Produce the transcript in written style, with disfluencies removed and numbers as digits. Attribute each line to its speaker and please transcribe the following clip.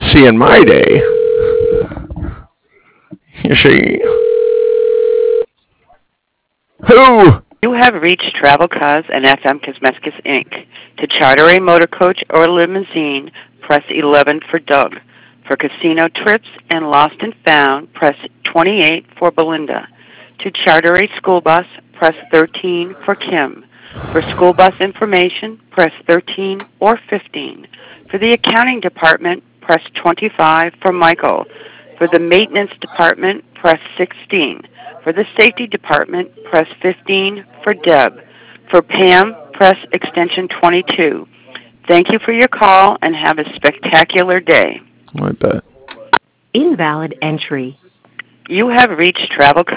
Speaker 1: See, in my day, you see, who?
Speaker 2: You have reached Travel Cause and FM Cosmeticus Inc. To charter a motor coach or limousine, press 11 for Doug. For casino trips and lost and found, press 28 for Belinda. To charter a school bus, press 13 for Kim. For school bus information, press 13 or 15. For the accounting department, press 25 for Michael. For the maintenance department, press 16. For the safety department, press 15 for Deb. For Pam, press extension 22. Thank you for your call and have a spectacular day.
Speaker 1: I bet.
Speaker 3: Invalid entry.
Speaker 2: You have reached Travel